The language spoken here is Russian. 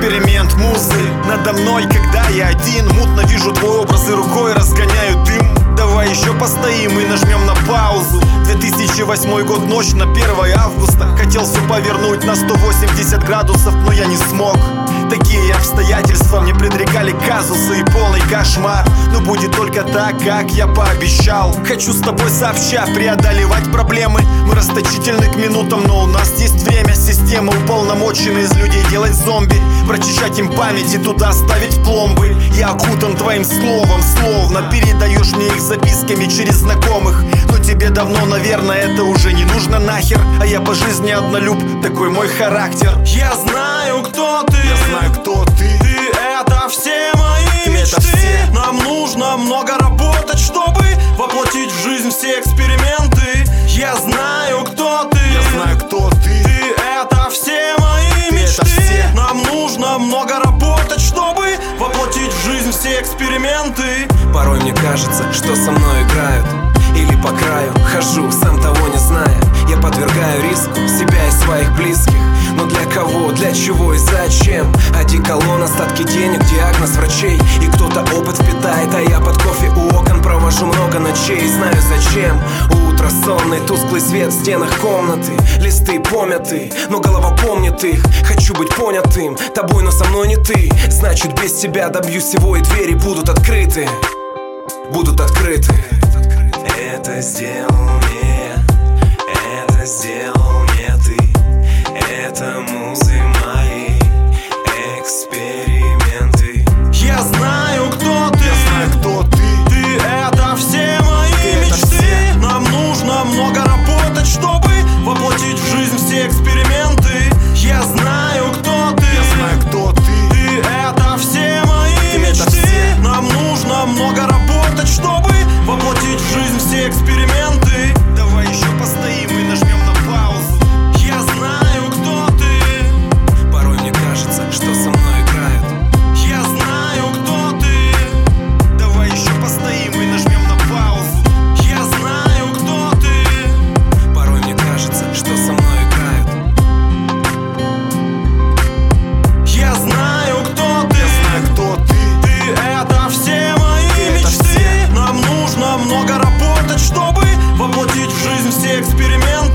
эксперимент музы надо мной, когда я один. Мутно вижу твой образ и рукой разгоняю дым. Давай еще постоим и нажмем на паузу. 2008 год, ночь на 1 августа. Хотел все повернуть на 180 градусов, но я не смог. Такие обстоятельства мне предрекали казусы и полный кошмар. Но будет только так, как я пообещал. Хочу с тобой сообща преодолевать проблемы. Мы расточительны к минутам, но у нас есть время. Система уполномочена из людей делать зомби. Прочищать им память и туда ставить пломбы. Я окутан твоим словом, словно передаешь мне их записками через знакомых. Но тебе давно, наверное, это уже не нужно нахер. А я по жизни однолюб, такой мой характер. Я знаю, кто ты. Я знаю, кто ты. Ты это все мои мечты. Нам нужно много работать, чтобы воплотить в жизнь все эксперименты. Я знаю, кто ты. Я знаю, кто ты. Ты это все мои мечты. Нам нужно много работать, чтобы воплотить в жизнь все эксперименты. Порой мне кажется, что со мной играют. Или по краю хожу, сам того не зная. Я подвергаю риску себя и своих близких. Но для кого, для чего и зачем? Одеколон, остатки денег, диагноз врачей. И кто-то опыт впитает, а я под кофе у окон провожу много ночей. Знаю зачем. Утро сонный, тусклый свет в стенах комнаты. Листы помяты, но голова помнит их. Хочу быть понятым тобой, но со мной не ты. Значит, без тебя добьюсь всего, и двери будут открыты. Будут открыты. Это сделал мне, это сделал мне ты. Это музы мои, эксперименты. Я знаю, кто ты. Я знаю, кто ты. Ты это все мои мечты. Нам нужно много работать, чтобы воплотить в жизнь все эксперименты. Я знаю, кто ты. Я знаю, кто ты. Ты это все мои мечты. Нам нужно много работать, чтобы воплотить в жизнь все эксперименты. Давай еще постоим и нажмем на паузу. Я знаю, кто ты. Порой мне кажется, что со мной играют. Я знаю, кто ты. Давай еще постоим и нажмем на паузу. Я знаю, кто ты. Порой мне кажется, что со мной играют. Я знаю, кто ты. Я знаю, кто ты. Ты это все мои мечты. Нам нужно много работать, чтобы воплотить в жизнь все эксперименты.